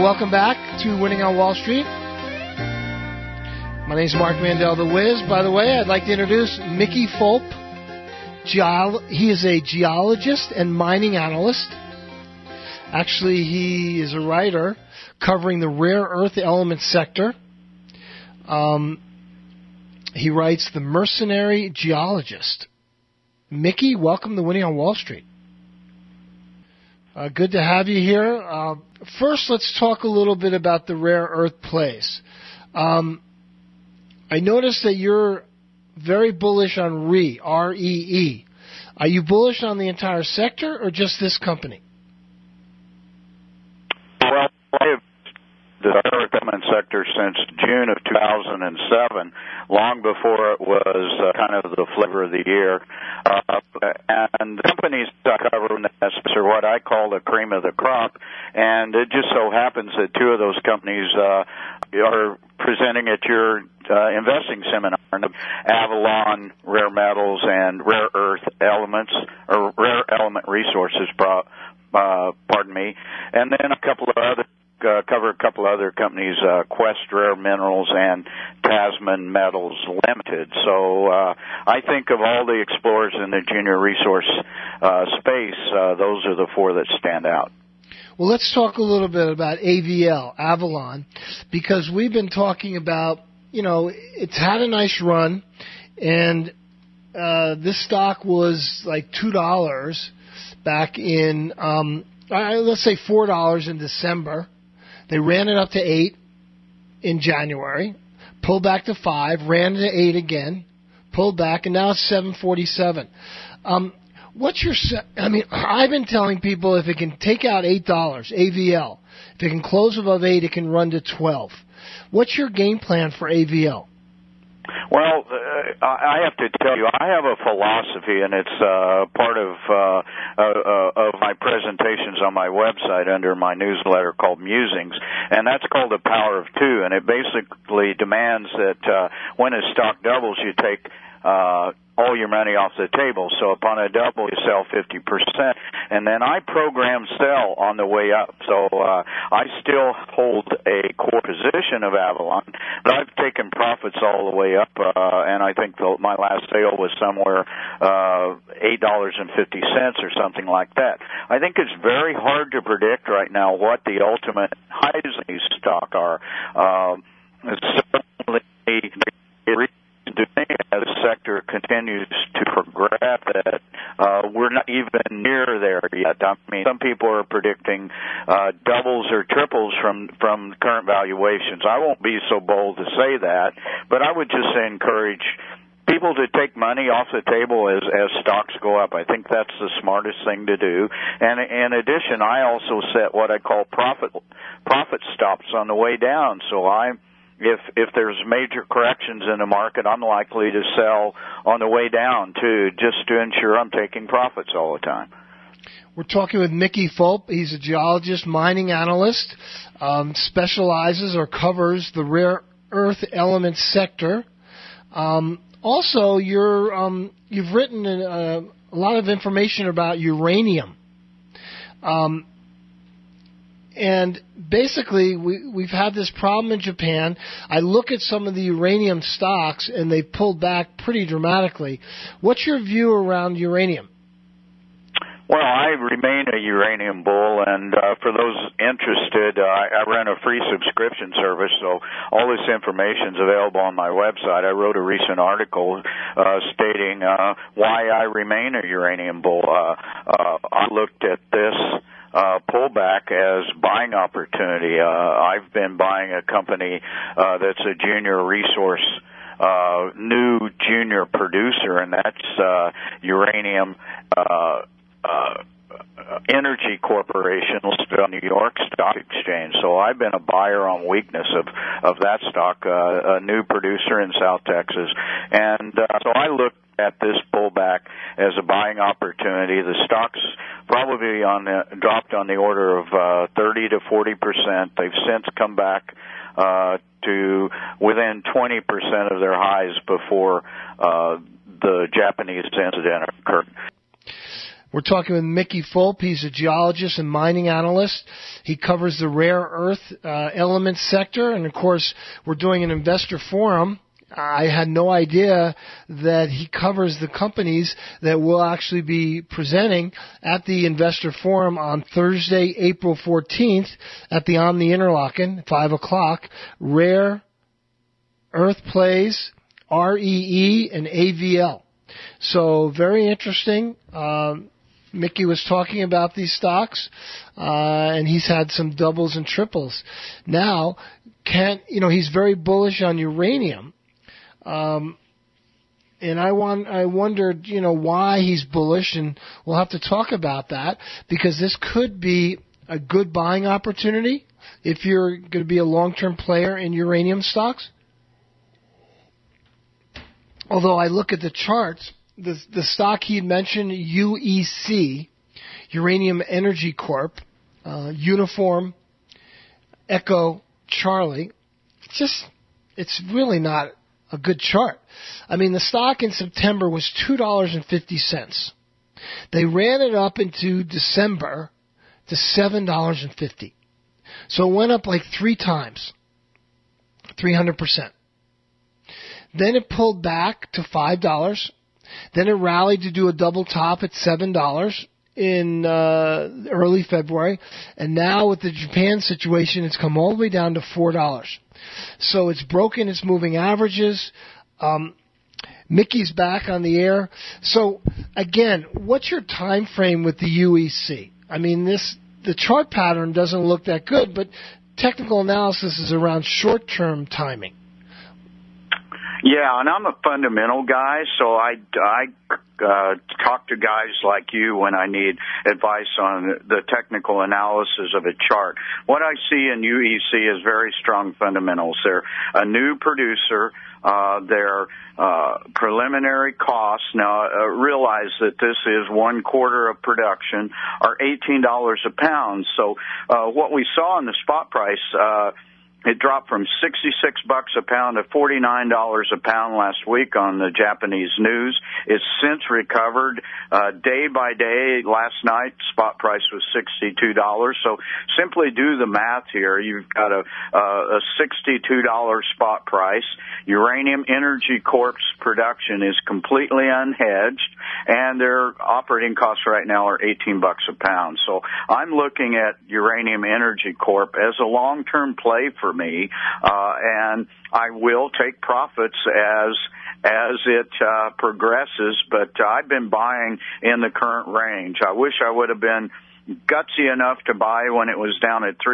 welcome back to Winning on Wall Street. My name is Mark Mandel, the Wiz. By the way, I'd like to introduce Mickey Fulp. He is a geologist and mining analyst. Actually, he is a writer covering the rare earth element sector. He writes The Mercenary Geologist. Mickey, welcome to Winning on Wall Street. Good to have you here. First, let's talk a little bit about the rare earth plays. I noticed that you're very bullish on REE, R-E-E. Are you bullish on the entire sector or just this company? Well, I have the rare element sector since June of 2007, long before it was kind of the flavor of the year. And the companies I cover are what I call the cream of the crop, and it just so happens that two of those companies are presenting at your investing seminar, Avalon Rare Metals and Rare Earth Elements, or Rare Element Resources, pardon me, and then cover a couple other companies, Quest Rare Minerals and Tasman Metals Limited. So I think of all the explorers in the junior resource space, those are the four that stand out. Well, let's talk a little bit about AVL, Avalon, because we've been talking about, it's had a nice run, and this stock was like $2 back in, let's say $4 in December. They ran it up to 8 in January, pulled back to 5, ran it to 8 again, pulled back, and now it's 747. I've been telling people if it can take out $8, AVL, if it can close above 8, it can run to 12. What's your game plan for AVL? Well, I have to tell you, I have a philosophy, and it's part of my presentations on my website under my newsletter called Musings, and that's called the Power of Two, and it basically demands that when a stock doubles, you take all your money off the table. So upon a double, you sell 50%, and then I program sell on the way up. So I still hold a core position of Avalon, but I've taken profits all the way up, and I think my last sale was somewhere $8.50 or something like that. I think it's very hard to predict right now what the ultimate highs of these stock are. Certainly, as the sector continues to progress, that we're not even near there yet. I mean, some people are predicting doubles or triples from current valuations. I won't be so bold to say that, but I would just encourage people to take money off the table as stocks go up. I think that's the smartest thing to do. And in addition, I also set what I call profit stops on the way down. So if there's major corrections in the market, I'm likely to sell on the way down too, just to ensure I'm taking profits all the time. We're talking with Mickey Fulp. He's a geologist, mining analyst, specializes or covers the rare earth element sector. Also, you've written a lot of information about uranium. And basically, we've had this problem in Japan. I look at some of the uranium stocks, and they've pulled back pretty dramatically. What's your view around uranium? Well, I remain a uranium bull, and for those interested, I run a free subscription service, so all this information is available on my website. I wrote a recent article stating why I remain a uranium bull. I looked at this pullback as buying opportunity. I've been buying a company that's a junior resource, new junior producer, and that's Uranium Energy Corporation, listed on New York Stock Exchange. So I've been a buyer on weakness of that stock, a new producer in South Texas. And so I looked at this pullback as a buying opportunity. The stock's probably dropped on the order of 30 to 40%. They've since come back to within 20% of their highs before the Japanese incident occurred. We're talking with Mickey Fulp. He's a geologist and mining analyst. He covers the rare earth element sector. And, of course, we're doing an investor forum. I had no idea that he covers the companies that will actually be presenting at the investor forum on Thursday, April 14th at the Omni Interlaken, 5 o'clock. Rare Earth Plays, REE, and AVL. So very interesting. Mickey was talking about these stocks, and he's had some doubles and triples. Now, he's very bullish on uranium. And I wondered, why he's bullish, and we'll have to talk about that, because this could be a good buying opportunity if you're going to be a long-term player in uranium stocks. Although I look at the charts, the stock he mentioned, UEC, Uranium Energy Corp, Uniform, Echo, Charlie, it's really not a good chart. I mean, the stock in September was $2.50. They ran it up into December to $7.50. So it went up like 3 times, 300%. Then it pulled back to $5. Then it rallied to do a double top at $7 in early February. And now with the Japan situation, it's come all the way down to $4. So it's broken its moving averages. Mickey's back on the air. So, again, what's your time frame with the UEC? I mean, the chart pattern doesn't look that good, but technical analysis is around short-term timing. Yeah, and I'm a fundamental guy, so I talk to guys like you when I need advice on the technical analysis of a chart. What I see in UEC is very strong fundamentals. They're a new producer. Their preliminary costs, now realize that this is 1 quarter of production, are $18 a pound. So what we saw in the spot price, it dropped from $66 a pound to $49 a pound last week on the Japanese news. It's since recovered day by day. Last night, spot price was $62. So simply do the math here. You've got a $62 spot price. Uranium Energy Corp's production is completely unhedged, and their operating costs right now are $18 a pound. So I'm looking at Uranium Energy Corp as a long-term play for me, and I will take profits as it progresses, but I've been buying in the current range. I wish I would have been gutsy enough to buy when it was down at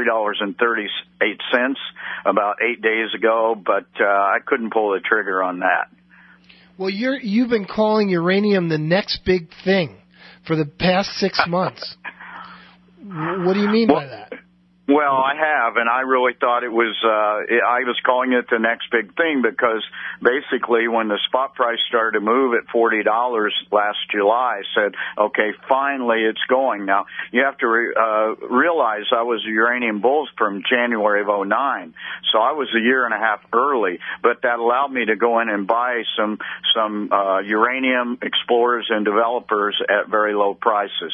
$3.38 about 8 days ago, but I couldn't pull the trigger on that. Well, you've been calling uranium the next big thing for the past 6 months. What do you mean by that? Well, I have, and I really thought it was, I was calling it the next big thing because basically when the spot price started to move at $40 last July, I said, okay, finally it's going. Now, you have to realize I was a uranium bull from January of 2009, so I was a year and a half early, but that allowed me to go in and buy some uranium explorers and developers at very low prices.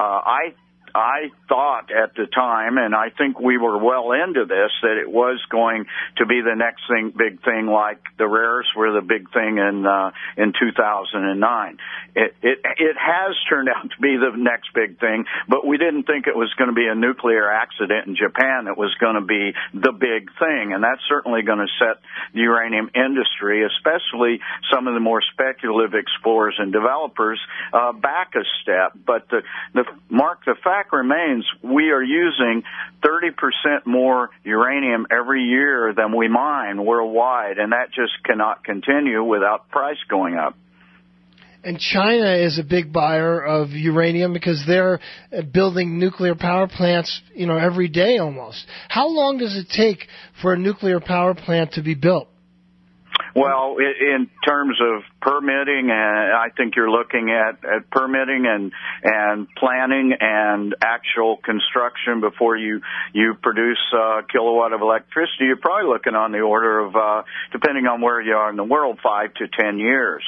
I thought at the time, and I think we were well into this, that it was going to be the next big thing, like the rares were the big thing in 2009. It has turned out to be the next big thing, but we didn't think it was going to be a nuclear accident in Japan that was going to be the big thing, and that's certainly going to set the uranium industry, especially some of the more speculative explorers and developers, back a step. But the fact remains, we are using 30% more uranium every year than we mine worldwide, and that just cannot continue without price going up. And China is a big buyer of uranium because they're building nuclear power plants, every day almost. How long does it take for a nuclear power plant to be built? Well, in terms of permitting, I think you're looking at permitting and planning and actual construction before you produce a kilowatt of electricity. You're probably looking on the order of, depending on where you are in the world, 5 to 10 years.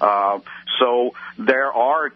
So there are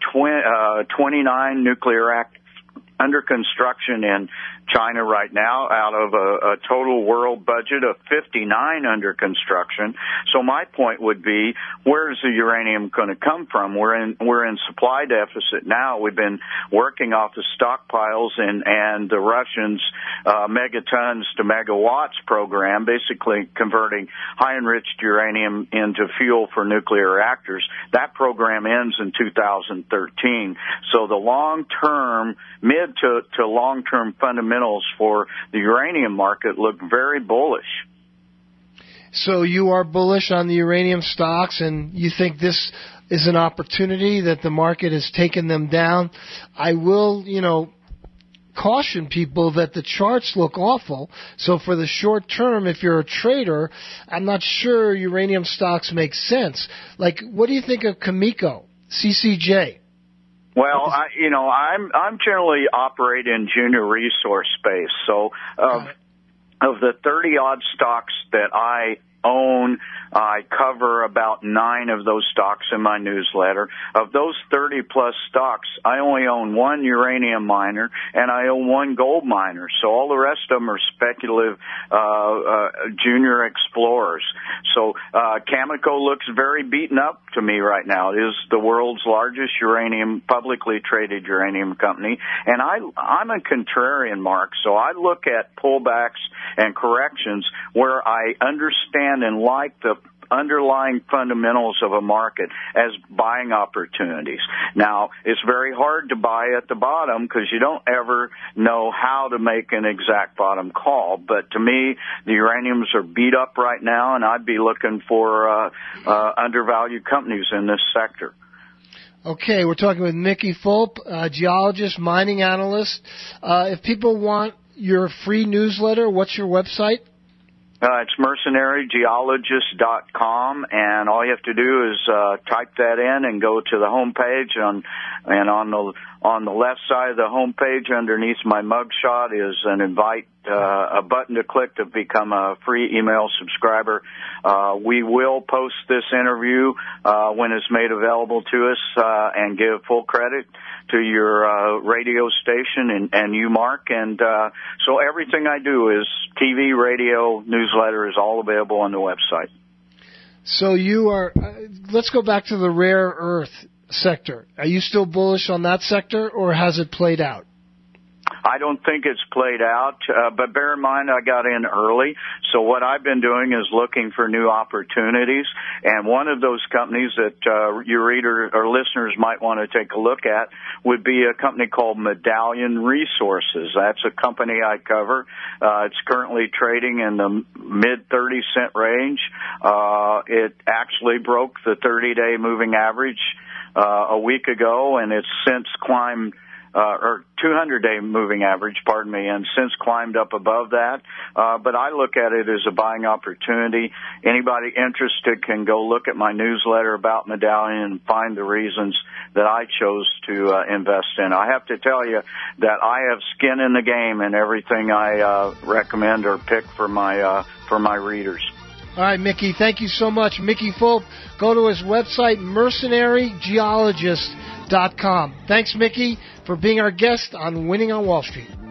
29 nuclear reactors under construction in China right now, out of a total world budget of 59 under construction. So my point would be, where is the uranium going to come from? We're in supply deficit now. We've been working off the stockpiles and the Russians' megatons to megawatts program, basically converting high enriched uranium into fuel for nuclear reactors. That program ends in 2013. So the long-term, mid to long-term fundamentals for the uranium market look very bullish. So you are bullish on the uranium stocks, and you think this is an opportunity that the market has taken them down. I will, caution people that the charts look awful. So for the short term, if you're a trader, I'm not sure uranium stocks make sense. Like, what do you think of Cameco, CCJ? Well, I'm generally operate in junior resource space. So of the 30-odd stocks that I own, I cover about 9 of those stocks in my newsletter. Of those 30-plus stocks, I only own 1 uranium miner, and I own 1 gold miner. So all the rest of them are speculative junior explorers. So Cameco looks very beaten up to me right now. It is the world's largest publicly traded uranium company. And I'm a contrarian, Mark, so I look at pullbacks and corrections where I understand and like the underlying fundamentals of a market as buying opportunities. Now, it's very hard to buy at the bottom because you don't ever know how to make an exact bottom call. But to me, the uraniums are beat up right now, and I'd be looking for undervalued companies in this sector. Okay, we're talking with Mickey Fulp, geologist, mining analyst. If people want your free newsletter, what's your website? It's mercenarygeologist.com, and all you have to do is type that in and go to the home page. And on the left side of the home page, underneath my mugshot, is an invite, a button to click to become a free email subscriber. We will post this interview when it's made available to us, and give full credit to your radio station and you, Mark. And so everything I do is TV, radio, newsletter is all available on the website. So you are, let's go back to the rare earth sector. Are you still bullish on that sector, or has it played out? I don't think it's played out, but bear in mind I got in early, so what I've been doing is looking for new opportunities, and one of those companies that your reader or listeners might want to take a look at would be a company called Medallion Resources. That's a company I cover. It's currently trading in the mid-30-cent range. It actually broke the 30-day moving average a week ago, and it's since climbed or 200-day moving average, and since climbed up above that. But I look at it as a buying opportunity. Anybody interested can go look at my newsletter about Medallion and find the reasons that I chose to invest in. I have to tell you that I have skin in the game in everything I recommend or pick for my readers. All right, Mickey, thank you so much. Mickey Fulp, go to his website, mercenarygeologist.com. Thanks, Mickey, for being our guest on Winning on Wall Street.